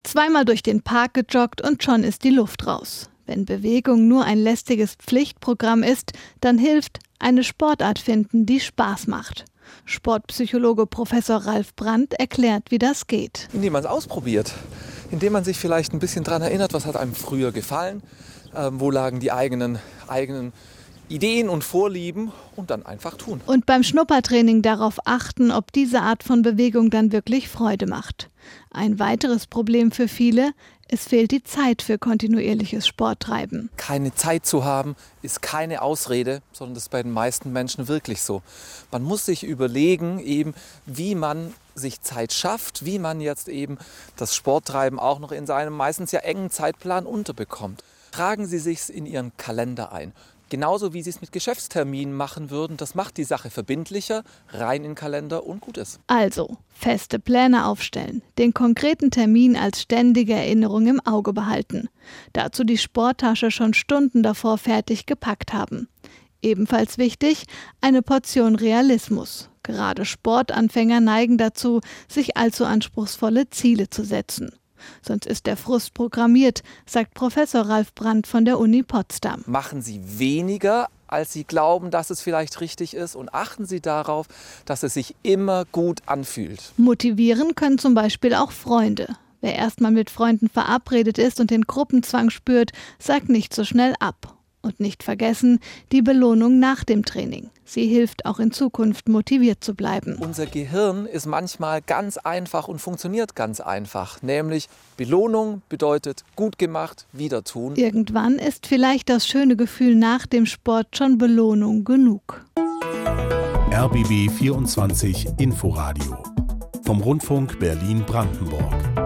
Zweimal durch den Park gejoggt und schon ist die Luft raus. Wenn Bewegung nur ein lästiges Pflichtprogramm ist, dann hilft eine Sportart finden, die Spaß macht. Sportpsychologe Professor Ralf Brandt erklärt, wie das geht. Indem man es ausprobiert, indem man sich vielleicht ein bisschen daran erinnert, was hat einem früher gefallen, wo lagen die eigenen Ideen und Vorlieben und dann einfach tun. Und beim Schnuppertraining darauf achten, ob diese Art von Bewegung dann wirklich Freude macht. Ein weiteres Problem für viele: Es fehlt die Zeit für kontinuierliches Sporttreiben. Keine Zeit zu haben, ist keine Ausrede, sondern das ist bei den meisten Menschen wirklich so. Man muss sich überlegen, wie man sich Zeit schafft, wie man jetzt das Sporttreiben auch noch in seinem meistens ja engen Zeitplan unterbekommt. Tragen Sie sich's in Ihren Kalender ein. Genauso wie Sie es mit Geschäftsterminen machen würden. Das macht die Sache verbindlicher, rein in den Kalender und gut ist. Also, feste Pläne aufstellen, den konkreten Termin als ständige Erinnerung im Auge behalten. Dazu die Sporttasche schon Stunden davor fertig gepackt haben. Ebenfalls wichtig, eine Portion Realismus. Gerade Sportanfänger neigen dazu, sich allzu anspruchsvolle Ziele zu setzen. Sonst ist der Frust programmiert, sagt Professor Ralf Brandt von der Uni Potsdam. Machen Sie weniger, als Sie glauben, dass es vielleicht richtig ist, und achten Sie darauf, dass es sich immer gut anfühlt. Motivieren können zum Beispiel auch Freunde. Wer erstmal mit Freunden verabredet ist und den Gruppenzwang spürt, sagt nicht so schnell ab. Und nicht vergessen, die Belohnung nach dem Training. Sie hilft auch in Zukunft, motiviert zu bleiben. Unser Gehirn ist manchmal ganz einfach und funktioniert ganz einfach. Nämlich Belohnung bedeutet gut gemacht, wieder tun. Irgendwann ist vielleicht das schöne Gefühl nach dem Sport schon Belohnung genug. RBB 24 Inforadio vom Rundfunk Berlin-Brandenburg.